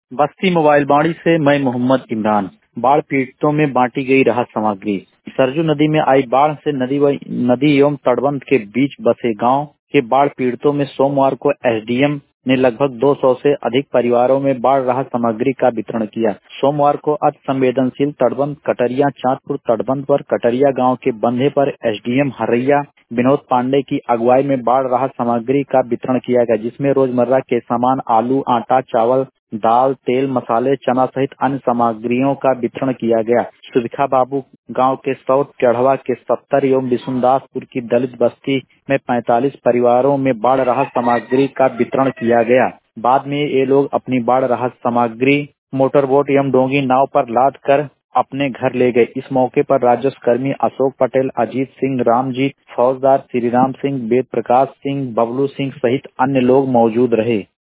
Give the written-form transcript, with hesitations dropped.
बस्ती mobile बाड़ी से मैं मोहम्मद इमरान। बाढ़ पीड़ितों में बांटी गई राहत सामग्री। सरजू नदी में आई बाढ़ से नदी एवं तटबंध के बीच बसे गांव के बाढ़ पीड़ितों में सोमवार को एसडीएम ने लगभग 200 से अधिक परिवारों में बाढ़ राहत सामग्री का वितरण किया। सोमवार को अति संवेदनशील तटबंध कटरिया चांदपुर तटबंध पर कटरिया गांव के बंधे पर एसडीएम हरैया विनोद पांडे की अगुवाई में बाढ़ राहत सामग्री का वितरण किया गया, जिसमें रोजमर्रा के सामान आलू, आटा, चावल, दाल, तेल, मसाले, चना सहित अन्य सामग्रियों का वितरण किया गया। सुविखा बाबू गांव के 100, चढ़वा के 70 एवं विशुनदासपुर की दलित बस्ती में 45 परिवारों में बाढ़ राहत सामग्री का वितरण किया गया। बाद में ये लोग अपनी बाढ़ राहत सामग्री मोटरबोट एवं डोंगी नाव पर लाद कर अपने घर ले गए। इस मौके पर राजस्व कर्मी अशोक पटेल, अजीत सिंह, रामजीत, फौजदार श्रीराम सिंह, वेद प्रकाश सिंह, बबलू सिंह सहित अन्य लोग मौजूद रहे।